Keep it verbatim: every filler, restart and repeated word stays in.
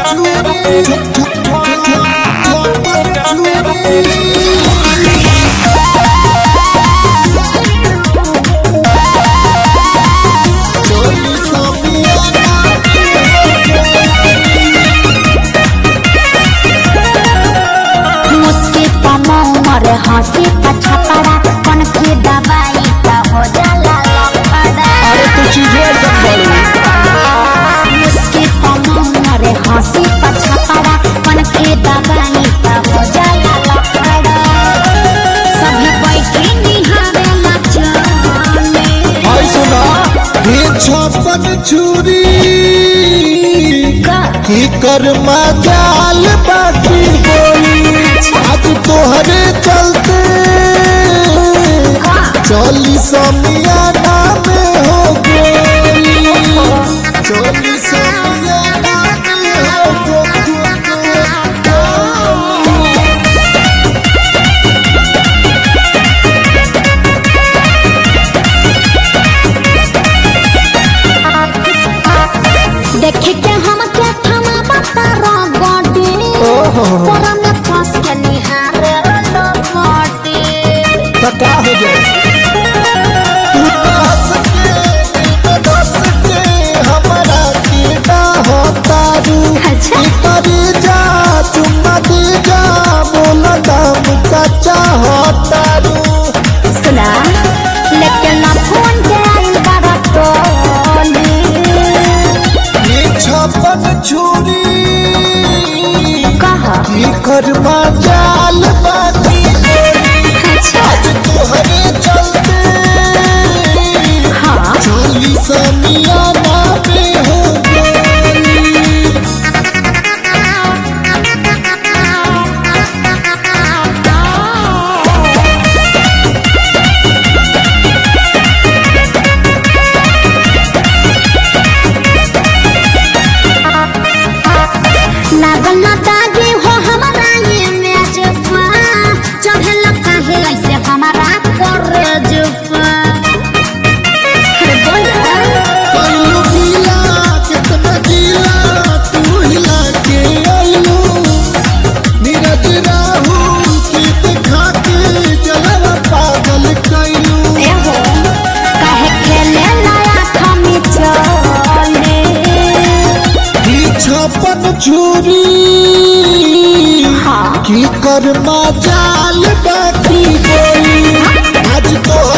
हंसी का छपड़ा कौन की दवाई का हो जाला लपड़ा। अरे तू चीजें सब बोलू उसके कमर हंसी का छपड़ा कौन की दवाई का हो जाला लपड़ा। सभी बैठे निहारे नाचने भाई सुना ये छप्पन छुरी की कर मजाल बाकी बोली आज तोहरे चलते चौली समियाना में हो गोली चौली समियाना में हो गोली। देखे के हम के थमा बता गोटी पूरा में फंस के निहारे लो गोटी। पता हो जाए तू तो हंस के दस के हमारा कीड़ा होता रू इतर जा चुम्मा दे जा बोला दाम कच्चा होता रू। सुना लेकिन ना फोन के आइल बारा टोली ये छप्पन छुरी कहा की कर मजाल बाकी आज तोहरे चलते हाँ चोली समियाना में हो गोली। लागल ना दागी हो हमारा ये मेजपा चढ़े लगता है ऐसे हमारा करजपा। कल्लू गीला कितना गीला तू हिला के आइलू नीरज राहुल की दिखा के जलवा पागल कैलू। एहो काहे खेले नया खमी चले ये छप्पन छुरी हाँ की कर मजाल बाकी बोली आज तो